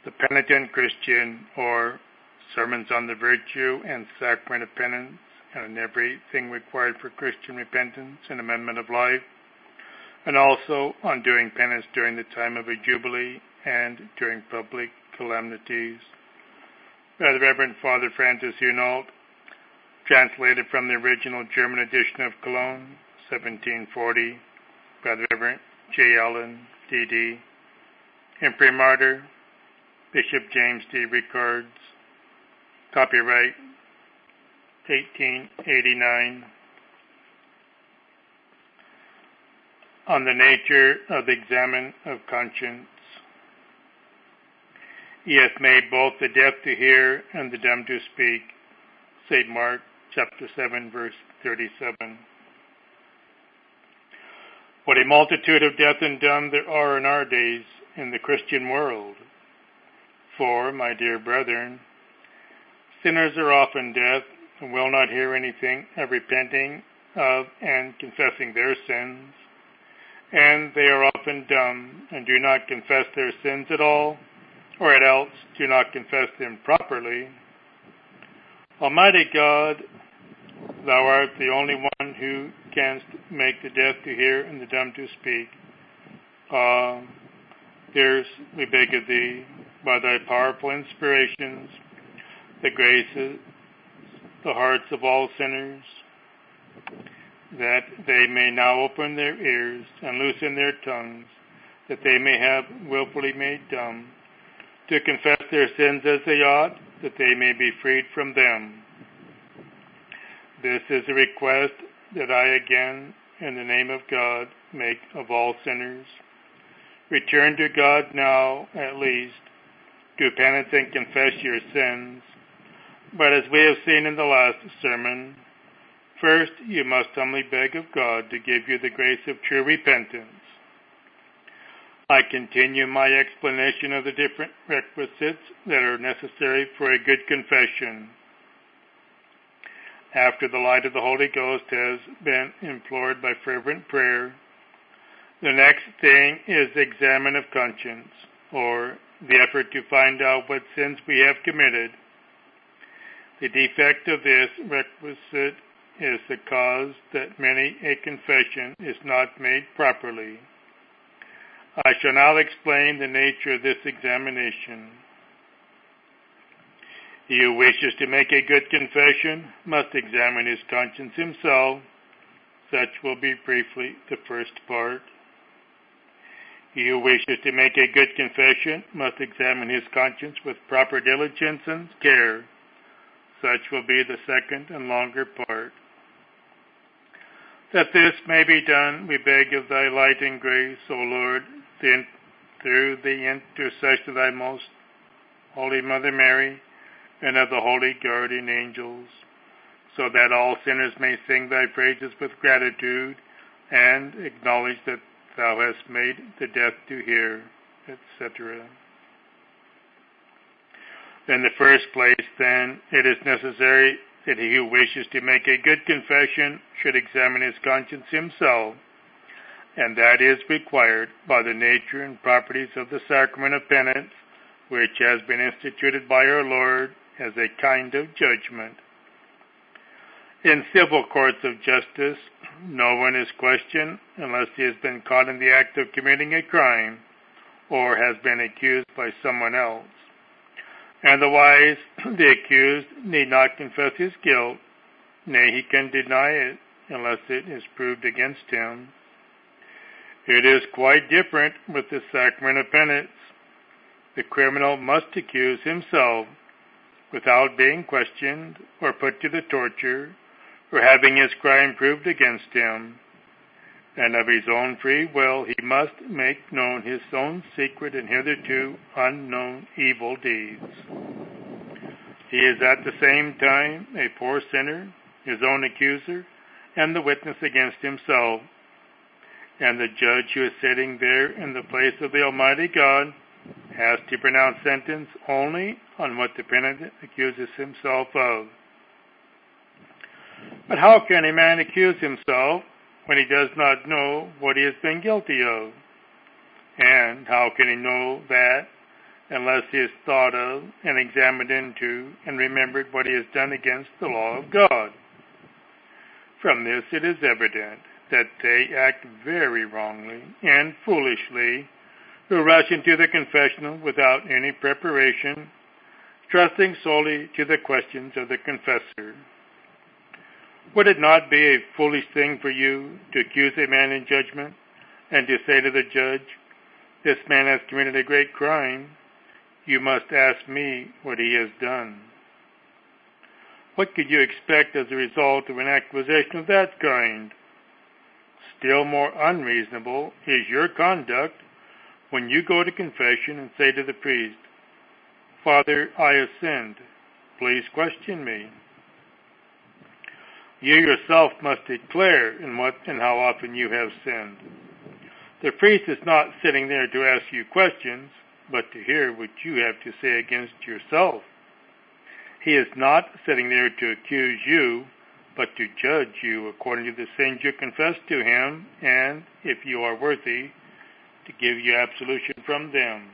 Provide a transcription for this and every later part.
The Penitent Christian, or Sermons on the Virtue and Sacrament of Penance, and on everything required for Christian repentance and amendment of life, and also on doing penance during the time of a jubilee and during public calamities, by the Reverend Father Francis Hunault, translated from the original German edition of Cologne, 1740, by the Reverend J. Allen, D.D., Imprimatur, Bishop James D. Ricards, copyright 1889. On the nature of the examen of conscience. He hath made both the deaf to hear and the dumb to speak. St. Mark chapter 7, verse 37. What a multitude of deaf and dumb there are in our days in the Christian world. For, my dear brethren, sinners are often deaf and will not hear anything of repenting of and confessing their sins, and they are often dumb and do not confess their sins at all, or at else do not confess them properly. Almighty God, thou art the only one who canst make the deaf to hear and the dumb to speak. Here's we beg of thee, by thy powerful inspirations, the graces, the hearts of all sinners, that they may now open their ears and loosen their tongues, that they may have willfully made dumb, to confess their sins as they ought, that they may be freed from them. This is a request that I again, in the name of God, make of all sinners. Return to God now, at least, do penance and confess your sins. But as we have seen in the last sermon, first you must humbly beg of God to give you the grace of true repentance. I continue my explanation of the different requisites that are necessary for a good confession. After the light of the Holy Ghost has been implored by fervent prayer, the next thing is the examen of conscience, or the effort to find out what sins we have committed. The defect of this requisite is the cause that many a confession is not made properly. I shall now explain the nature of this examination. He who wishes to make a good confession must examine his conscience himself. Such will be briefly the first part. He who wishes to make a good confession must examine his conscience with proper diligence and care. Such will be the second and longer part. That this may be done, we beg of thy light and grace, O Lord, through the intercession of thy most holy Mother Mary, and of the holy guardian angels, so that all sinners may sing thy praises with gratitude, and acknowledge that thou hast made the deaf to hear, etc. In the first place, then, it is necessary that he who wishes to make a good confession should examine his conscience himself, and that is required by the nature and properties of the sacrament of penance, which has been instituted by our Lord as a kind of judgment. In civil courts of justice, no one is questioned unless he has been caught in the act of committing a crime or has been accused by someone else. Otherwise, the accused need not confess his guilt, nay, he can deny it unless it is proved against him. It is quite different with the sacrament of penance. The criminal must accuse himself without being questioned or put to the torture or having his crime proved against him. And of his own free will he must make known his own secret and hitherto unknown evil deeds. He is at the same time a poor sinner, his own accuser, and the witness against himself. And the judge who is sitting there in the place of the Almighty God has to pronounce sentence only on what the penitent accuses himself of. But how can a man accuse himself when he does not know what he has been guilty of? And how can he know that unless he has thought of and examined into and remembered what he has done against the law of God. From this it is evident that they act very wrongly and foolishly who rush into the confessional without any preparation, trusting solely to the questions of the confessor. Would it not be a foolish thing for you to accuse a man in judgment and to say to the judge, "This man has committed a great crime. You must ask me what he has done"? What could you expect as a result of an accusation of that kind? Still more unreasonable is your conduct when you go to confession and say to the priest, "Father, I have sinned. Please question me." You yourself must declare in what and how often you have sinned. The priest is not sitting there to ask you questions, but to hear what you have to say against yourself. He is not sitting there to accuse you, but to judge you according to the sins you confess to him, and, if you are worthy, to give you absolution from them.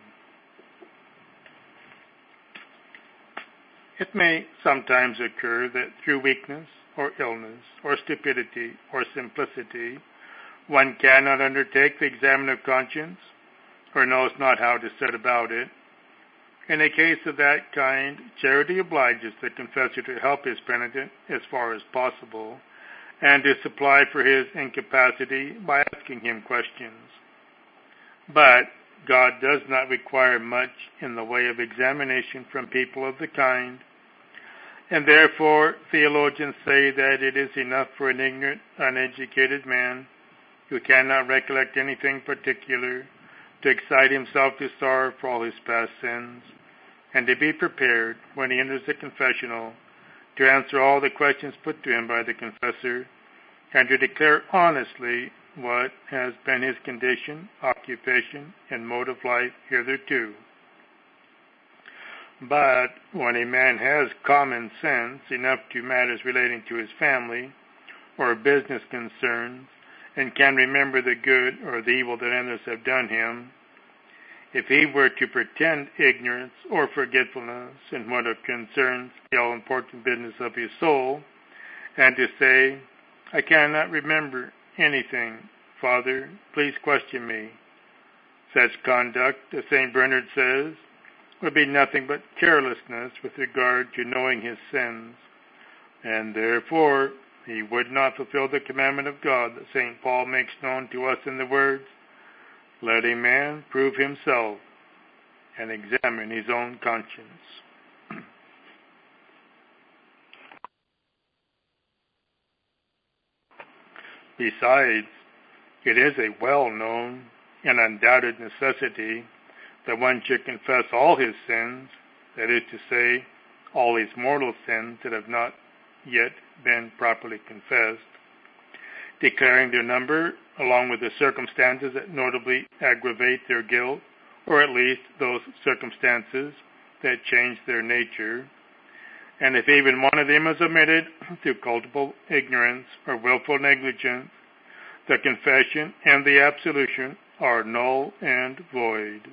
It may sometimes occur that through weakness, or illness, or stupidity, or simplicity, one cannot undertake the examen of conscience, or knows not how to set about it. In a case of that kind, charity obliges the confessor to help his penitent as far as possible, and to supply for his incapacity by asking him questions. But God does not require much in the way of examination from people of the kind, and therefore theologians say that it is enough for an ignorant, uneducated man who cannot recollect anything particular to excite himself to sorrow for all his past sins, and to be prepared, when he enters the confessional, to answer all the questions put to him by the confessor, and to declare honestly what has been his condition, occupation, and mode of life hitherto. But when a man has common sense enough to matters relating to his family or business concerns, and can remember the good or the evil that others have done him, if he were to pretend ignorance or forgetfulness in what concerns the all-important business of his soul, and to say, "I cannot remember anything, Father, please question me," such conduct, as St. Bernard says, would be nothing but carelessness with regard to knowing his sins, and therefore he would not fulfill the commandment of God that St. Paul makes known to us in the words, "Let a man prove himself and examine his own conscience." Besides, it is a well-known and undoubted necessity that one should confess all his sins, that is to say, all his mortal sins that have not yet been properly confessed, declaring their number along with the circumstances that notably aggravate their guilt, or at least those circumstances that change their nature. And if even one of them is omitted through culpable ignorance or willful negligence, the confession and the absolution are null and void.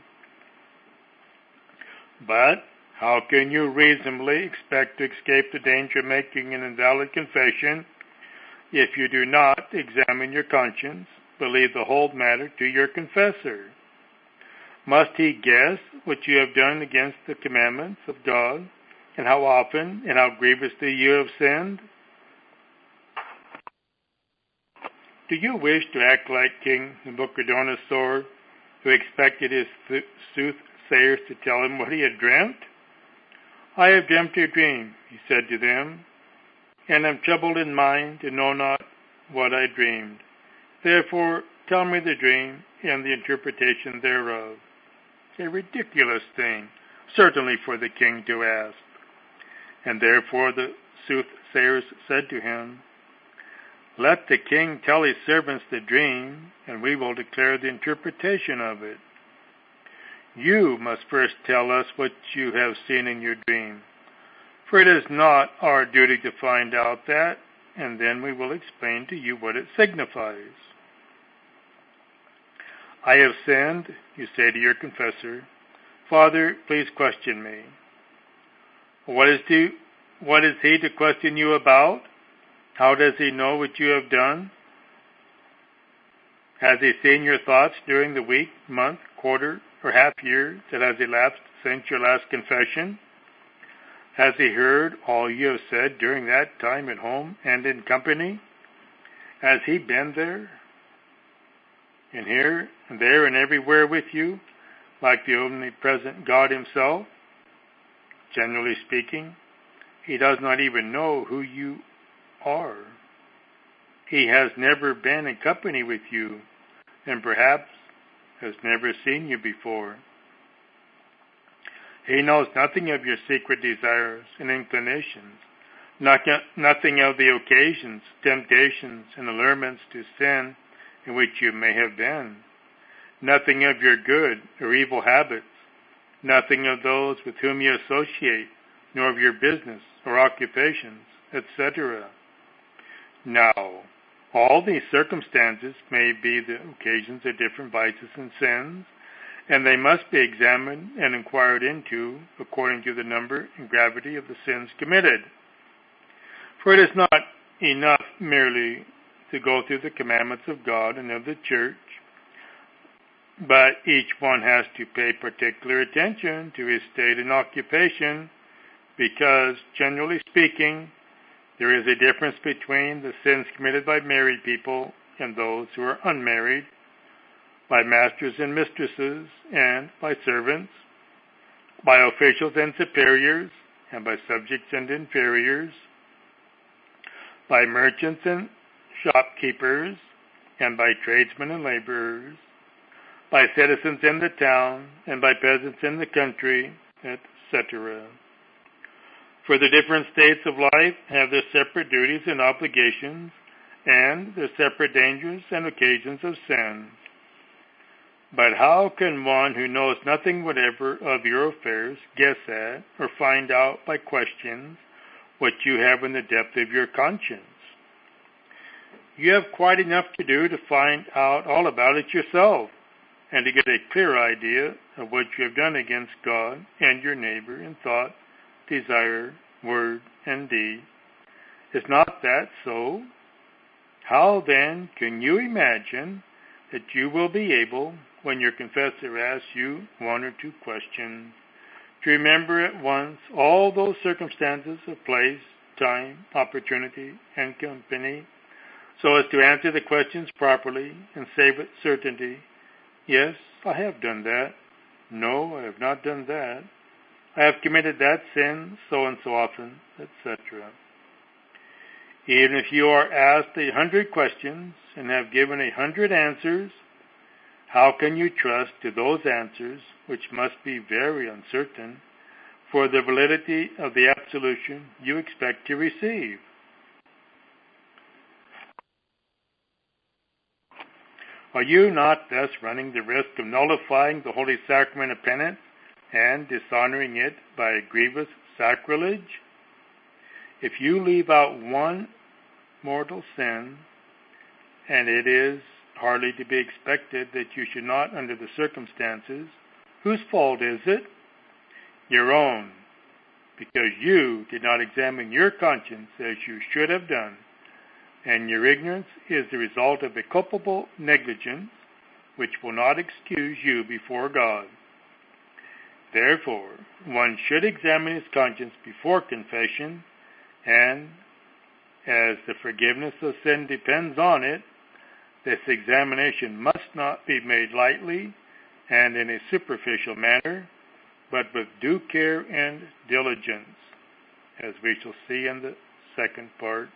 But how can you reasonably expect to escape the danger of making an invalid confession if you do not examine your conscience, but leave the whole matter to your confessor? Must he guess what you have done against the commandments of God, and how often and how grievously you have sinned? Do you wish to act like King Nabuchodonosor, who expected his soothsayers to tell him what he had dreamt? "I have dreamt a dream," he said to them, "and am troubled in mind and know not what I dreamed. Therefore tell me the dream and the interpretation thereof." A ridiculous thing, certainly, for the king to ask. And therefore the soothsayers said to him, "Let the king tell his servants the dream, and we will declare the interpretation of it. You must first tell us what you have seen in your dream, for it is not our duty to find out that, and then we will explain to you what it signifies." "I have sinned," you say to your confessor, Father, please question me. What is he to question you about? How does he know what you have done? Has he seen your thoughts during the week, month, quarter, or half year that has elapsed since your last confession? Has he heard all you have said during that time at home and in company? Has he been there, and here, and there, and everywhere with you, like the omnipresent God himself? Generally speaking, he does not even know who you are. He has never been in company with you, and perhaps has never seen you before. He knows nothing of your secret desires and inclinations, nothing of the occasions, temptations, and allurements to sin in which you may have been, nothing of your good or evil habits, nothing of those with whom you associate, nor of your business or occupations, etc. Now, all these circumstances may be the occasions of different vices and sins, and they must be examined and inquired into according to the number and gravity of the sins committed. For it is not enough merely to go through the commandments of God and of the church, but each one has to pay particular attention to his state and occupation, because, generally speaking, there is a difference between the sins committed by married people and those who are unmarried, by masters and mistresses, and by servants, by officials and superiors, and by subjects and inferiors, by merchants and shopkeepers, and by tradesmen and laborers, by citizens in the town, and by peasants in the country, etc. For the different states of life have their separate duties and obligations, and their separate dangers and occasions of sin. But how can one who knows nothing whatever of your affairs guess at or find out by questions what you have in the depth of your conscience? You have quite enough to do to find out all about it yourself, and to get a clear idea of what you have done against God and your neighbor in thought, desire, word, and deed. Is not that so? How then can you imagine that you will be able, when your confessor asks you one or two questions, to remember at once all those circumstances of place, time, opportunity, and company, so as to answer the questions properly and say with certainty, yes, I have done that. No, I have not done that. I have committed that sin so and so often, etc. Even if you are asked 100 questions and have given 100 answers, how can you trust to those answers, which must be very uncertain, for the validity of the absolution you expect to receive? Are you not thus running the risk of nullifying the holy sacrament of penance and dishonoring it by a grievous sacrilege? If you leave out one mortal sin, and it is hardly to be expected that you should not under the circumstances, whose fault is it? Your own, because you did not examine your conscience as you should have done, and your ignorance is the result of a culpable negligence which will not excuse you before God. Therefore, one should examine his conscience before confession, and as the forgiveness of sin depends on it, this examination must not be made lightly and in a superficial manner, but with due care and diligence, as we shall see in the second part.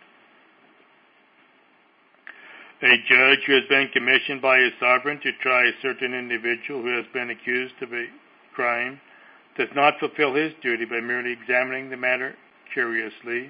A judge who has been commissioned by his sovereign to try a certain individual who has been accused of a crime does not fulfill his duty by merely examining the matter curiously.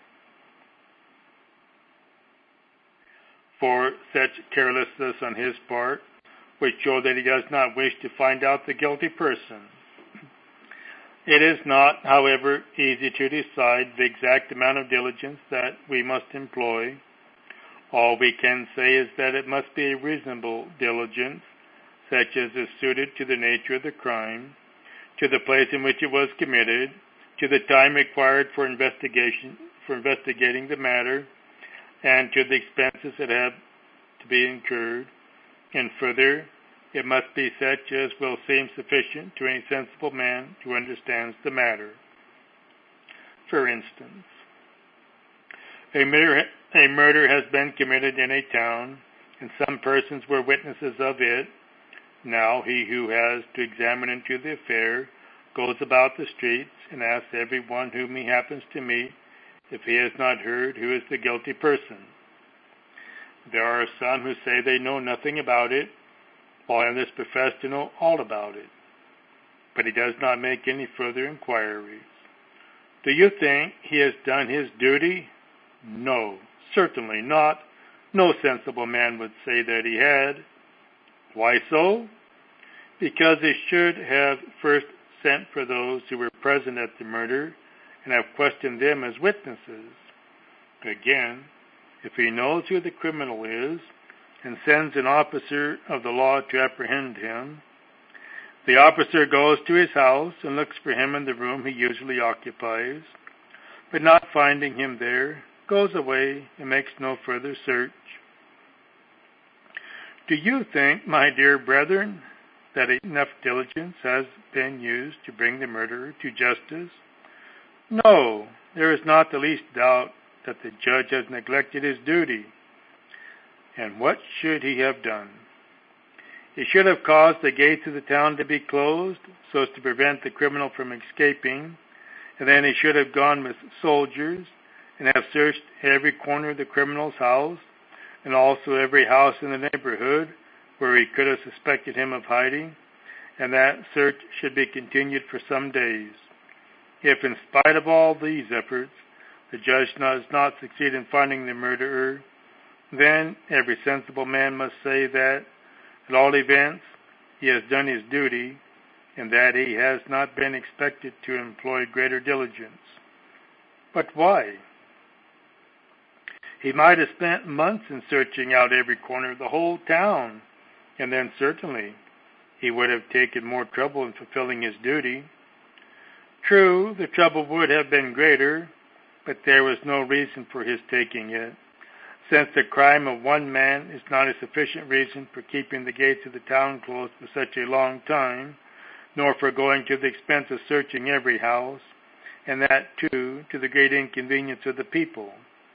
For such carelessness on his part would show that he does not wish to find out the guilty person. It is not, however, easy to decide the exact amount of diligence that we must employ. All we can say is that it must be a reasonable diligence, such as is suited to the nature of the crime, to the place in which it was committed, to the time required for investigating the matter, and to the expenses that have to be incurred. And further, it must be such as will seem sufficient to any sensible man who understands the matter. For instance, a murder has been committed in a town, and some persons were witnesses of it. Now he who has to examine into the affair goes about the streets and asks everyone whom he happens to meet if he has not heard who is the guilty person. There are some who say they know nothing about it, while others profess to know all about it. But he does not make any further inquiries. Do you think he has done his duty? No, certainly not. No sensible man would say that he had. Why so? Because he should have first sent for those who were present at the murder and have questioned them as witnesses. Again, if he knows who the criminal is and sends an officer of the law to apprehend him, the officer goes to his house and looks for him in the room he usually occupies, but not finding him there, goes away and makes no further search. Do you think, my dear brethren, that enough diligence has been used to bring the murderer to justice? No, there is not the least doubt that the judge has neglected his duty. And what should he have done? He should have caused the gates of the town to be closed so as to prevent the criminal from escaping, and then he should have gone with soldiers and have searched every corner of the criminal's house, and also every house in the neighborhood where he could have suspected him of hiding, and that search should be continued for some days. If, in spite of all these efforts, the judge does not succeed in finding the murderer, then every sensible man must say that, at all events, he has done his duty, and that he has not been expected to employ greater diligence. But why? He might have spent months in searching out every corner of the whole town, and then certainly he would have taken more trouble in fulfilling his duty. True, the trouble would have been greater, but there was no reason for his taking it, since the crime of one man is not a sufficient reason for keeping the gates of the town closed for such a long time, nor for going to the expense of searching every house, and that, too, to the great inconvenience of the people.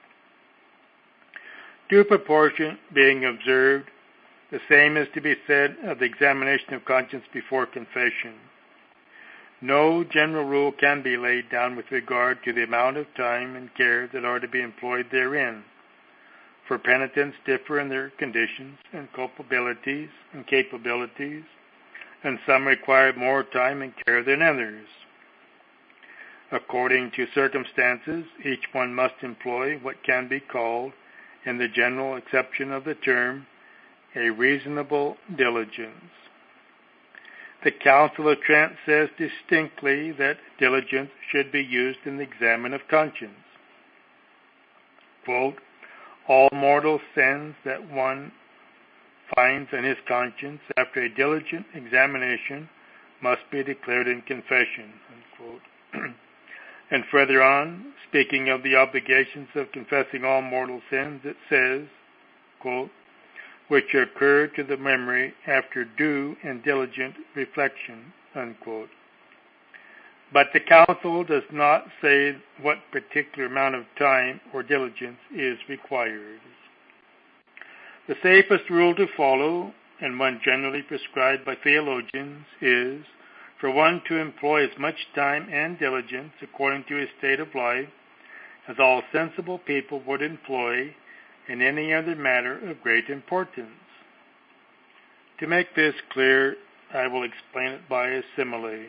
Due proportion being observed, the same is to be said of the examination of conscience before confession. No general rule can be laid down with regard to the amount of time and care that are to be employed therein, for penitents differ in their conditions and culpabilities and capabilities, and some require more time and care than others. According to circumstances, each one must employ what can be called, in the general acception of the term, a reasonable diligence. The Council of Trent says distinctly that diligence should be used in the examen of conscience. Quote, all mortal sins that one finds in his conscience after a diligent examination must be declared in confession. Unquote. And further on, speaking of the obligations of confessing all mortal sins, it says, quote, which occur to the memory after due and diligent reflection, unquote. But the Council does not say what particular amount of time or diligence is required. The safest rule to follow, and one generally prescribed by theologians, is for one to employ as much time and diligence according to his state of life as all sensible people would employ in any other matter of great importance. To make this clear, I will explain it by a simile.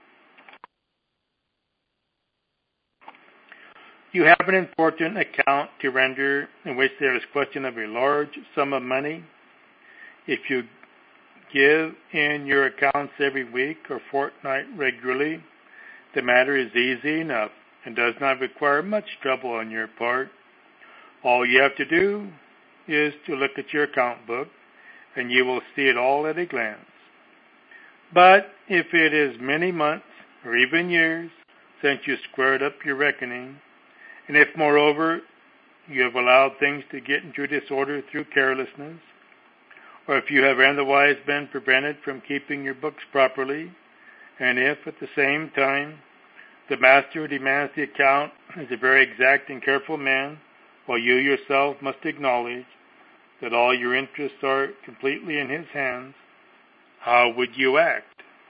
You have an important account to render in which there is question of a large sum of money. If you give in your accounts every week or fortnight regularly, the matter is easy enough and does not require much trouble on your part. All you have to do is to look at your account book, and you will see it all at a glance. But if it is many months or even years since you squared up your reckoning, and if moreover you have allowed things to get into disorder through carelessness, or if you have otherwise been prevented from keeping your books properly, and if at the same time the master who demands the account is a very exact and careful man, while you yourself must acknowledge that all your interests are completely in his hands, how would you act?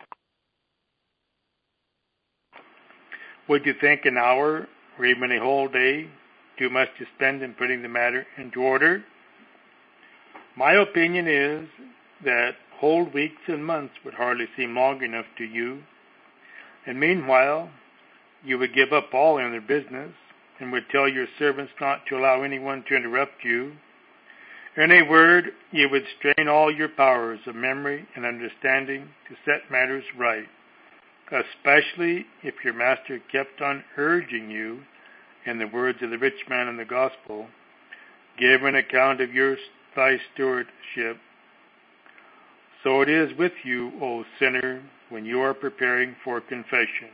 Would you think an hour or even a whole day too much to spend in putting the matter into order? My opinion is that whole weeks and months would hardly seem long enough to you, and meanwhile you would give up all other business and would tell your servants not to allow anyone to interrupt you. In a word, you would strain all your powers of memory and understanding to set matters right, especially if your master kept on urging you, in the words of the rich man in the gospel, give an account of thy stewardship. So it is with you, O sinner, when you are preparing for confession.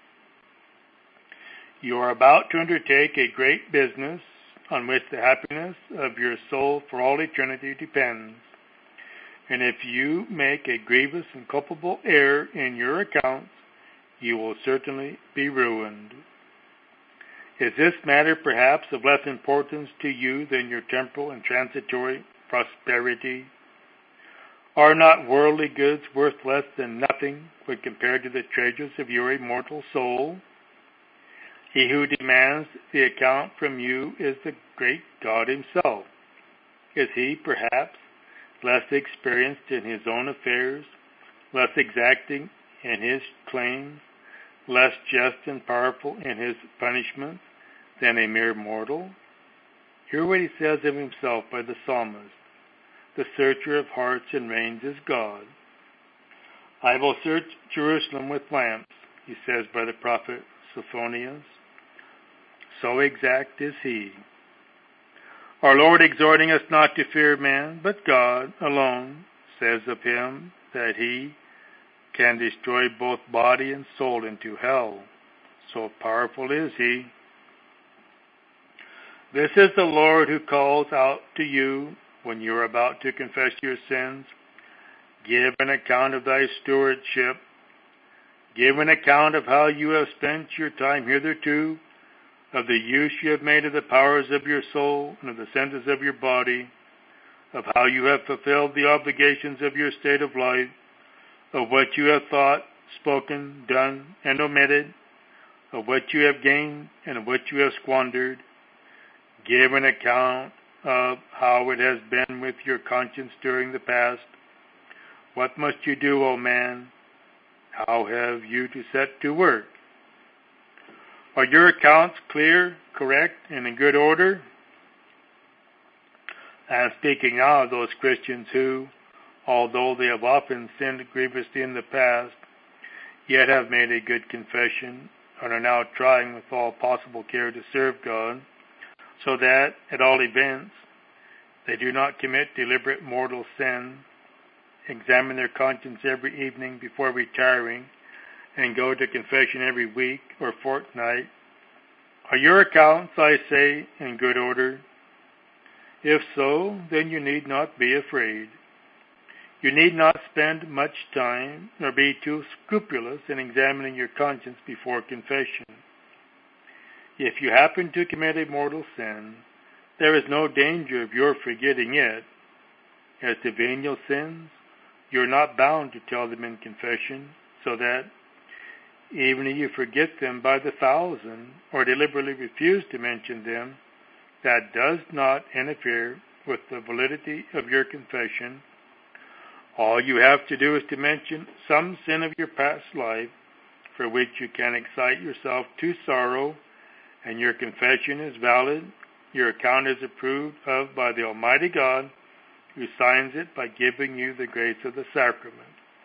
You are about to undertake a great business on which the happiness of your soul for all eternity depends. And if you make a grievous and culpable error in your accounts, you will certainly be ruined. Is this matter perhaps of less importance to you than your temporal and transitory prosperity? Are not worldly goods worth less than nothing when compared to the treasures of your immortal soul? He who demands the account from you is the great God himself. Is he, perhaps, less experienced in his own affairs, less exacting in his claims, less just and powerful in his punishments than a mere mortal? Hear what he says of himself by the psalmist. The searcher of hearts and reins is God. I will search Jerusalem with lamps, he says by the prophet Sophonius. So exact is he. Our Lord, exhorting us not to fear man, but God alone, says of him that he can destroy both body and soul into hell. So powerful is he. This is the Lord who calls out to you when you are about to confess your sins. Give an account of thy stewardship. Give an account of how you have spent your time hitherto, of the use you have made of the powers of your soul and of the senses of your body, of how you have fulfilled the obligations of your state of life, of what you have thought, spoken, done, and omitted, of what you have gained and of what you have squandered. Give an account of how it has been with your conscience during the past. What must you do, O man? How have you to set to work? Are your accounts clear, correct, and in good order? I am speaking now of those Christians who, although they have often sinned grievously in the past, yet have made a good confession and are now trying with all possible care to serve God, so that, at all events, they do not commit deliberate mortal sin, examine their conscience every evening before retiring, and go to confession every week or fortnight. Are your accounts, I say, in good order? If so, then you need not be afraid. You need not spend much time nor be too scrupulous in examining your conscience before confession. If you happen to commit a mortal sin, there is no danger of your forgetting it. As to venial sins, you are not bound to tell them in confession, so that even if you forget them by the thousand or deliberately refuse to mention them, that does not interfere with the validity of your confession. All you have to do is to mention some sin of your past life for which you can excite yourself to sorrow, and your confession is valid. Your account is approved of by the Almighty God, who signs it by giving you the grace of the sacrament.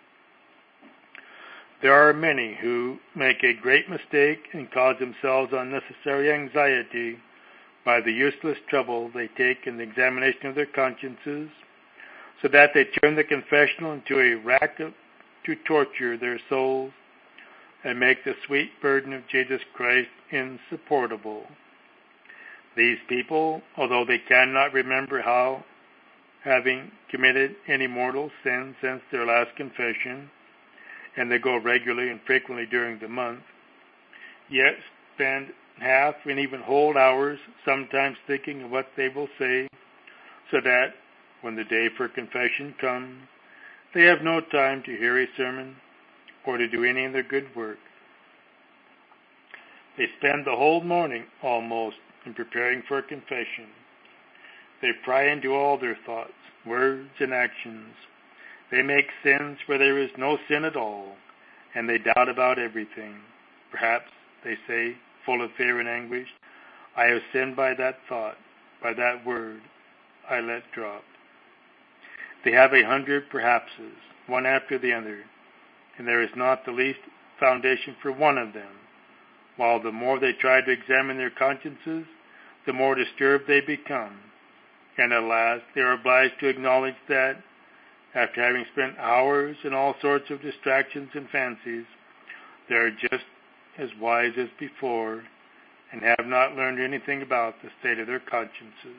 There are many who make a great mistake and cause themselves unnecessary anxiety by the useless trouble they take in the examination of their consciences, so that they turn the confessional into a rack of to torture their souls and make the sweet burden of Jesus Christ insupportable. These people, although they cannot remember having committed any mortal sin since their last confession, and they go regularly and frequently during the month, yet spend half and even whole hours sometimes thinking of what they will say, so that when the day for confession comes, they have no time to hear a sermon or to do any of their good work. They spend the whole morning almost in preparing for confession. They pry into all their thoughts, words, and actions. They make sins where there is no sin at all, and they doubt about everything. Perhaps, they say, full of fear and anguish, I have sinned by that thought, by that word I let drop. They have 100 perhapses, one after the other, and there is not the least foundation for one of them, while the more they try to examine their consciences, the more disturbed they become, and at last they are obliged to acknowledge that, after having spent hours in all sorts of distractions and fancies, they are just as wise as before, and have not learned anything about the state of their consciences.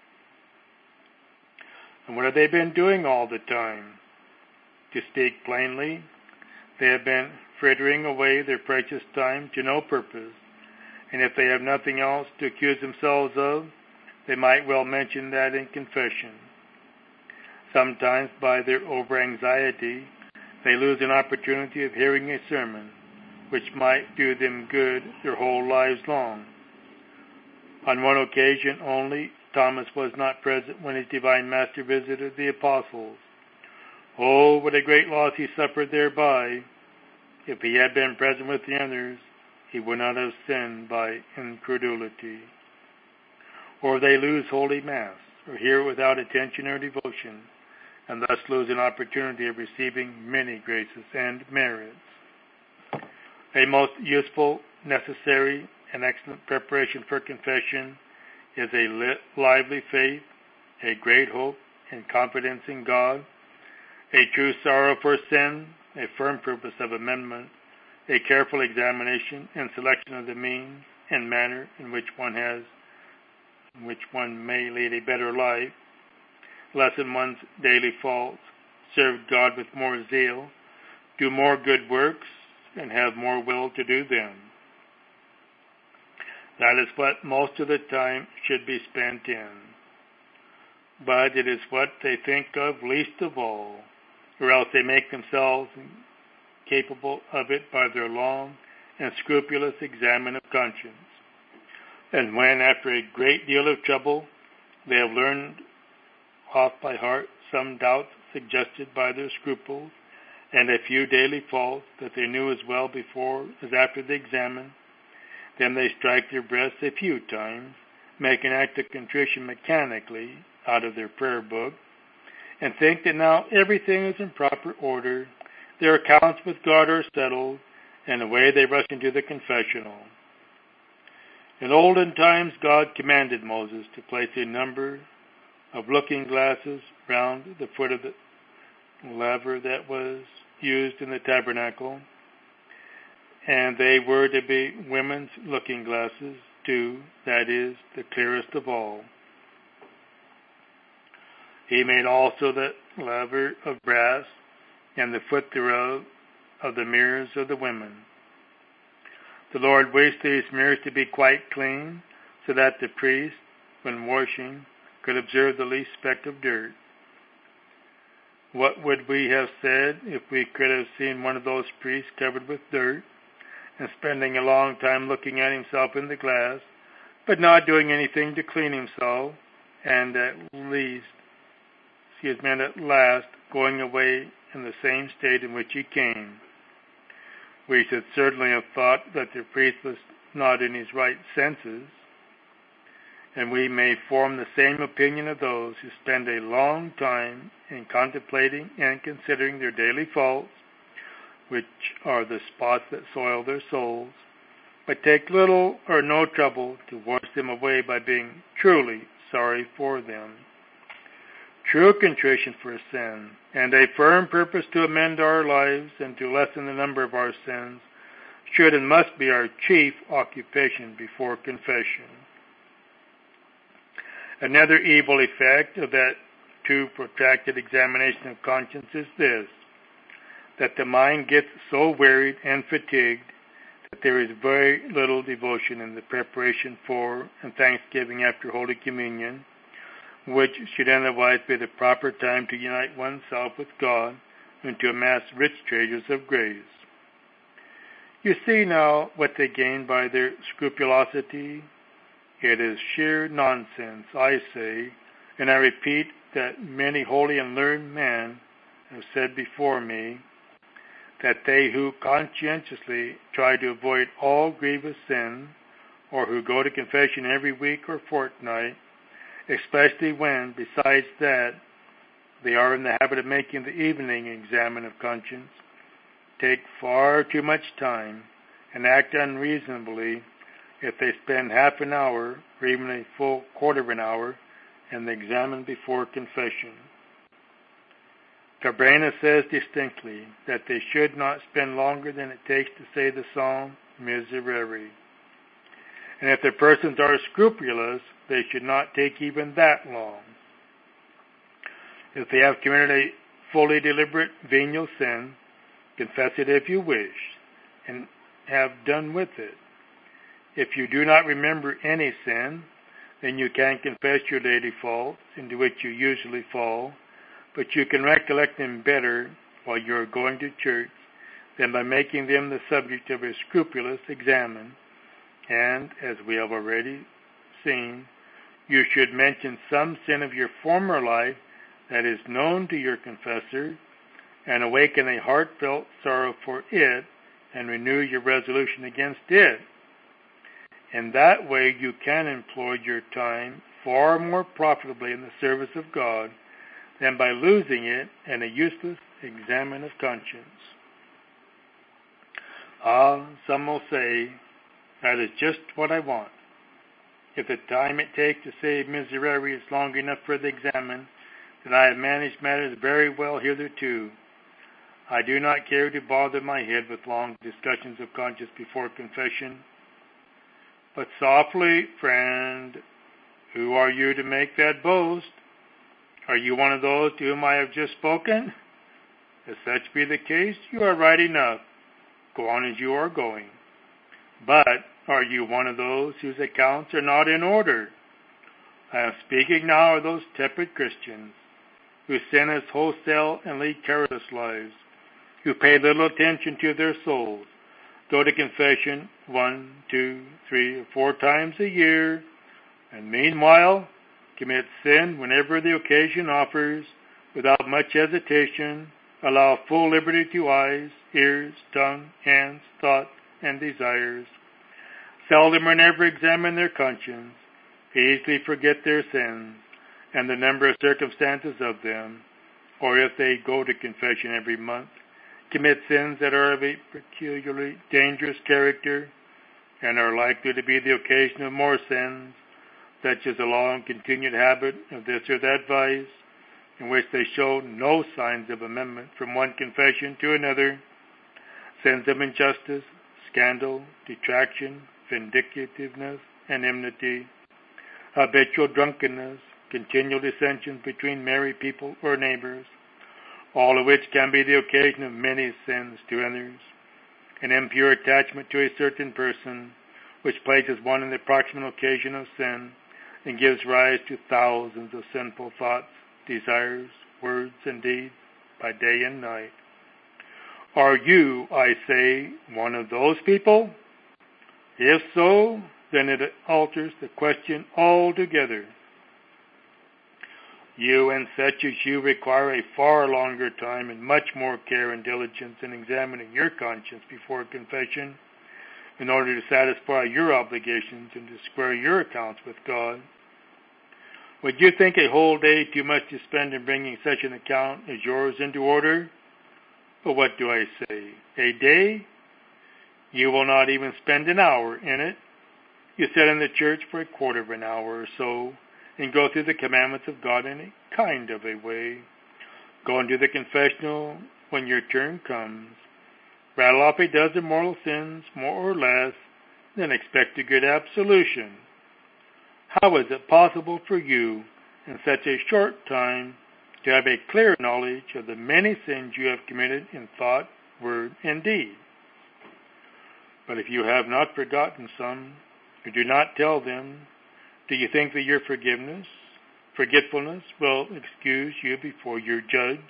And what have they been doing all the time? To speak plainly, they have been frittering away their precious time to no purpose, and if they have nothing else to accuse themselves of, they might well mention that in confession. Sometimes by their over-anxiety, they lose an opportunity of hearing a sermon, which might do them good their whole lives long. On one occasion only, Thomas was not present when his divine Master visited the apostles. Oh, what a great loss he suffered thereby! If he had been present with the others, he would not have sinned by incredulity. Or they lose Holy Mass, or hear it without attention or devotion, and thus lose an opportunity of receiving many graces and merits. A most useful, necessary, and excellent preparation for confession is a lively faith, a great hope and confidence in God, a true sorrow for sin, a firm purpose of amendment, a careful examination and selection of the means and manner in which one may lead a better life, lessen one's daily faults, serve God with more zeal, do more good works, and have more will to do them. That is what most of the time should be spent in. But it is what they think of least of all, or else they make themselves capable of it by their long and scrupulous examen of conscience. And when, after a great deal of trouble, they have learned off by heart some doubts suggested by their scruples, and a few daily faults that they knew as well before as after the examen, then they strike their breasts a few times, make an act of contrition mechanically out of their prayer book, and think that now everything is in proper order, their accounts with God are settled, and away they rush into the confessional. In olden times, God commanded Moses to place a number of looking glasses round the foot of the laver that was used in the tabernacle, and they were to be women's looking glasses too, that is, the clearest of all. He made also the laver of brass, and the foot thereof of the mirrors of the women. The Lord wished these mirrors to be quite clean, so that the priest, when washing, could observe the least speck of dirt. What would we have said if we could have seen one of those priests covered with dirt, and spending a long time looking at himself in the glass, but not doing anything to clean himself, and at last going away in the same state in which he came? We should certainly have thought that the priest was not in his right senses, and we may form the same opinion of those who spend a long time in contemplating and considering their daily faults, which are the spots that soil their souls, but take little or no trouble to wash them away by being truly sorry for them. true contrition for sin, and a firm purpose to amend our lives and to lessen the number of our sins should and must be our chief occupation before confession. Another evil effect of that too protracted examination of conscience is this, that the mind gets so wearied and fatigued that there is very little devotion in the preparation for and thanksgiving after Holy Communion, which should otherwise be the proper time to unite oneself with God and to amass rich treasures of grace. You see now what they gain by their scrupulosity. It is sheer nonsense, I say, and I repeat that many holy and learned men have said before me, that they who conscientiously try to avoid all grievous sin, or who go to confession every week or fortnight, especially when, besides that, they are in the habit of making the evening examen of conscience, take far too much time and act unreasonably if they spend half an hour or even a full quarter of an hour in the examen before confession. Cabrera says distinctly that they should not spend longer than it takes to say the psalm Miserere. And if the persons are scrupulous, they should not take even that long. If they have committed a fully deliberate venial sin, confess it if you wish, and have done with it. If you do not remember any sin, then you can confess your daily faults into which you usually fall, but you can recollect them better while you are going to church than by making them the subject of a scrupulous examen. And, as we have already seen, you should mention some sin of your former life that is known to your confessor, and awaken a heartfelt sorrow for it, and renew your resolution against it. In that way you can employ your time far more profitably in the service of God than by losing it in a useless examen of conscience. Some will say, that is just what I want. If the time it takes to say Miserere is long enough for the examen, then I have managed matters very well hitherto. I do not care to bother my head with long discussions of conscience before confession. But softly, friend, who are you to make that boast? Are you one of those to whom I have just spoken? If such be the case, you are right enough. Go on as you are going. But are you one of those whose accounts are not in order? I am speaking now of those tepid Christians who sin as wholesale and lead careless lives, who pay little attention to their souls, go to confession 1, 2, 3, or 4 times a year, and meanwhile commit sin whenever the occasion offers, without much hesitation, allow full liberty to eyes, ears, tongue, hands, thoughts, and desires, seldom or never examine their conscience, easily forget their sins, and the number of circumstances of them, or if they go to confession every month, commit sins that are of a peculiarly dangerous character, and are likely to be the occasion of more sins, such as a long continued habit of this or that vice, in which they show no signs of amendment from one confession to another, sins of injustice, scandal, detraction, vindictiveness, and enmity, habitual drunkenness, continual dissensions between married people or neighbors, all of which can be the occasion of many sins to others, an impure attachment to a certain person, which places one in the proximal occasion of sin, and gives rise to thousands of sinful thoughts, desires, words, and deeds by day and night. Are you, I say, one of those people? If so, then it alters the question altogether. You and such as you require a far longer time and much more care and diligence in examining your conscience before confession in order to satisfy your obligations and to square your accounts with God. Would you think a whole day too much to spend in bringing such an account as yours into order? But what do I say? A day? You will not even spend an hour in it. You sit in the church for a quarter of an hour or so, and go through the commandments of God in a kind of a way. Go into the confessional when your turn comes. Rattle off a dozen mortal sins, more or less, then expect a good absolution. How is it possible for you, in such a short time, to have a clear knowledge of the many sins you have committed in thought, word, and deed? But if you have not forgotten some, or do not tell them, do you think that your forgetfulness will excuse you before your judge?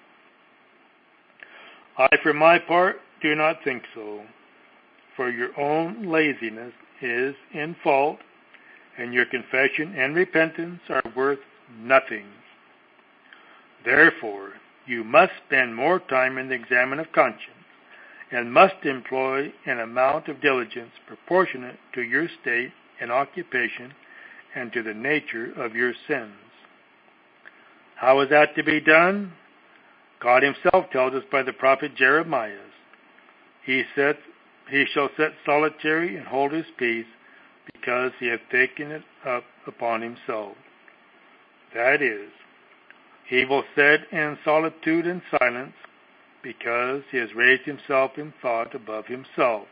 I, for my part, do not think so, for your own laziness is in fault, and your confession and repentance are worth nothing. Therefore, you must spend more time in the examen of conscience, and must employ an amount of diligence proportionate to your state and occupation and to the nature of your sins. How is that to be done? God himself tells us by the prophet Jeremiah, He shall sit solitary and hold his peace, because he hath taken it up upon himself. That is, he will sit in solitude and silence, because he has raised himself in thought above himself.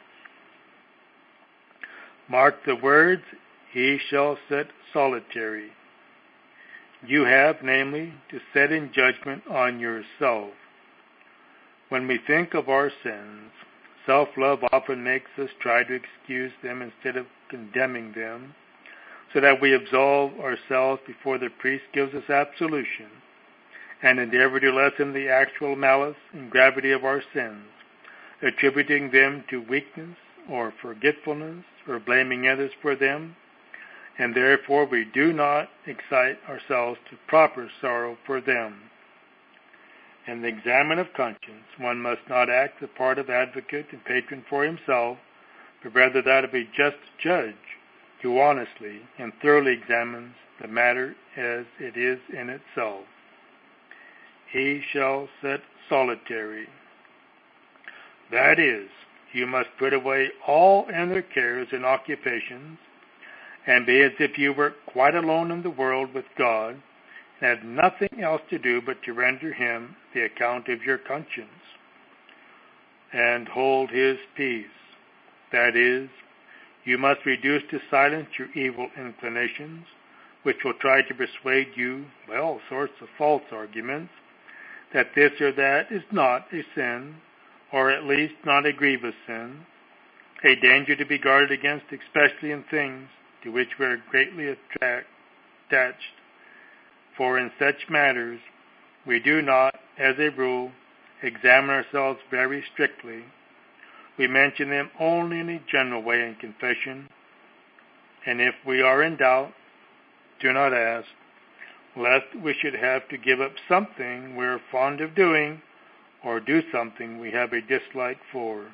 Mark the words, he shall sit solitary. You have, namely, to sit in judgment on yourself. When we think of our sins, self-love often makes us try to excuse them instead of condemning them, so that we absolve ourselves before the priest gives us absolution, and endeavor to lessen the actual malice and gravity of our sins, attributing them to weakness or forgetfulness or blaming others for them, and therefore we do not excite ourselves to proper sorrow for them. In the examen of conscience, one must not act the part of advocate and patron for himself, but rather that of a just judge, who honestly and thoroughly examines the matter as it is in itself. He shall sit solitary. That is, you must put away all other cares and occupations, and be as if you were quite alone in the world with God, and had nothing else to do but to render him the account of your conscience, and hold his peace. That is, you must reduce to silence your evil inclinations, which will try to persuade you by all sorts of false arguments that this or that is not a sin, or at least not a grievous sin, a danger to be guarded against, especially in things to which we are greatly attached. For in such matters we do not, as a rule, examine ourselves very strictly. We mention them only in a general way in confession, and if we are in doubt, do not ask, lest we should have to give up something we are fond of doing, or do something we have a dislike for.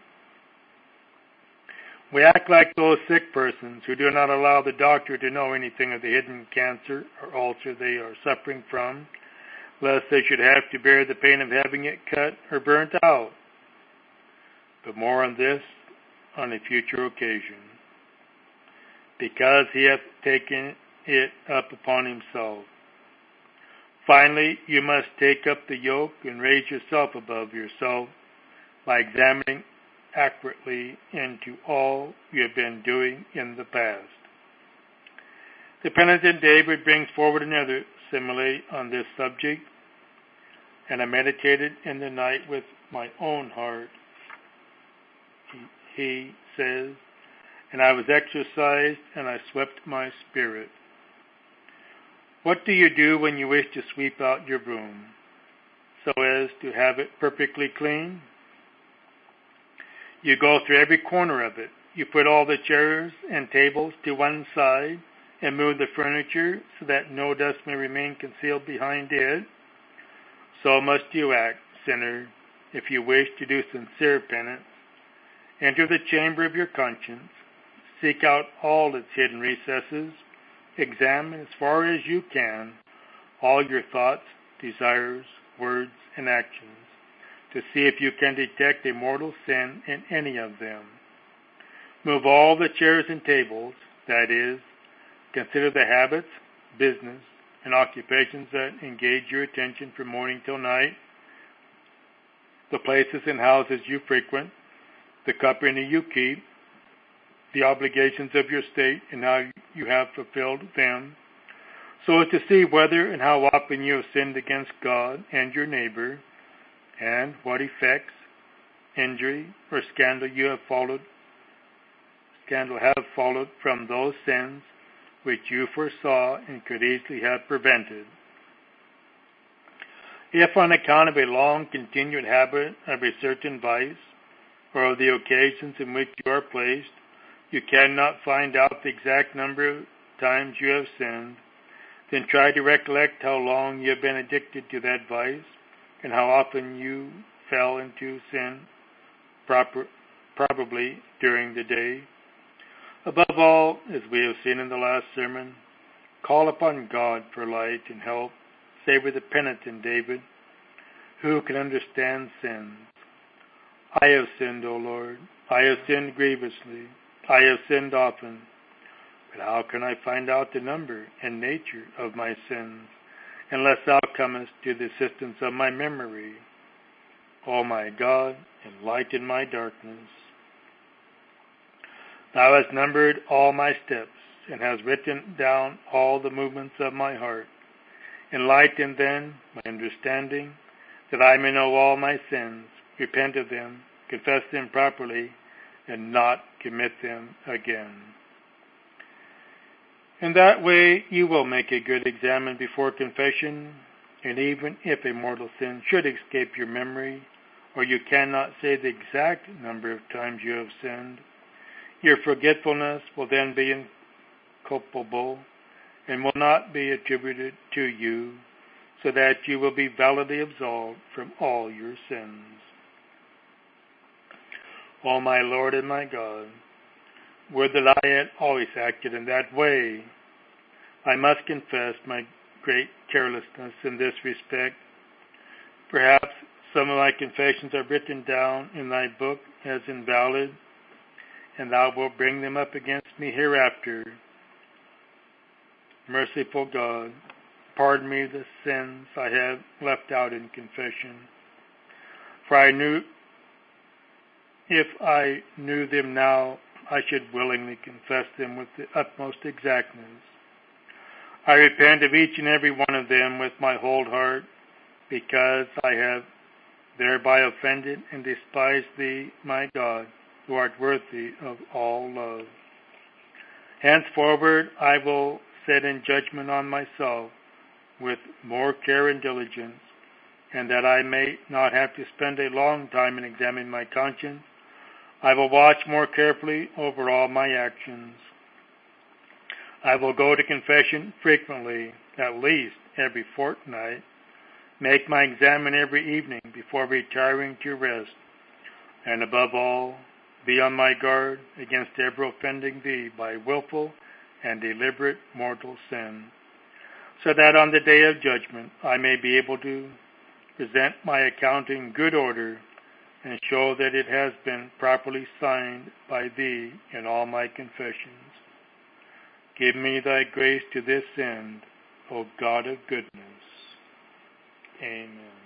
We act like those sick persons who do not allow the doctor to know anything of the hidden cancer or ulcer they are suffering from, lest they should have to bear the pain of having it cut or burnt out. But more on this on a future occasion. Because he hath taken it up upon himself. Finally, you must take up the yoke and raise yourself above yourself by examining accurately into all you have been doing in the past. The penitent David brings forward another simile on this subject, and I meditated in the night with my own heart. He says, and I was exercised, and I swept my spirit. What do you do when you wish to sweep out your room, so as to have it perfectly clean? You go through every corner of it. You put all the chairs and tables to one side and move the furniture so that no dust may remain concealed behind it. So must you act, sinner, if you wish to do sincere penance. Enter the chamber of your conscience. Seek out all its hidden recesses. Examine as far as you can all your thoughts, desires, words, and actions, to see if you can detect a mortal sin in any of them. Move all the chairs and tables, that is, consider the habits, business, and occupations that engage your attention from morning till night, the places and houses you frequent, the company you keep, the obligations of your state and how you have fulfilled them, so as to see whether and how often you have sinned against God and your neighbor, and what effects, injury, or scandal have followed from those sins which you foresaw and could easily have prevented. If on account of a long continued habit of a certain vice, or of the occasions in which you are placed, you cannot find out the exact number of times you have sinned, then try to recollect how long you have been addicted to that vice, and how often you fell into sin, probably during the day. Above all, as we have seen in the last sermon, call upon God for light and help, say with the penitent David, who can understand sins. I have sinned, O Lord, I have sinned grievously, I have sinned often, but how can I find out the number and nature of my sins, unless thou comest to the assistance of my memory? O my God, enlighten my darkness. Thou hast numbered all my steps, and hast written down all the movements of my heart. Enlighten then my understanding, that I may know all my sins, repent of them, confess them properly, and not commit them again. In that way you will make a good examen before confession, and even if a mortal sin should escape your memory, or you cannot say the exact number of times you have sinned, your forgetfulness will then be inculpable and will not be attributed to you, so that you will be validly absolved from all your sins. O my Lord and my God, would that I had always acted in that way. I must confess my great carelessness in this respect. Perhaps some of my confessions are written down in thy book as invalid, and thou wilt bring them up against me hereafter. Merciful God, pardon me the sins I have left out in confession. For if I knew them now, I should willingly confess them with the utmost exactness. I repent of each and every one of them with my whole heart, because I have thereby offended and despised thee, my God, who art worthy of all love. Henceforward I will set in judgment on myself with more care and diligence, and that I may not have to spend a long time in examining my conscience, I will watch more carefully over all my actions. I will go to confession frequently, at least every fortnight, make my examen every evening before retiring to rest, and above all, be on my guard against ever offending thee by willful and deliberate mortal sin, so that on the day of judgment I may be able to present my account in good order and show that it has been properly signed by thee in all my confessions. Give me thy grace to this end, O God of goodness. Amen.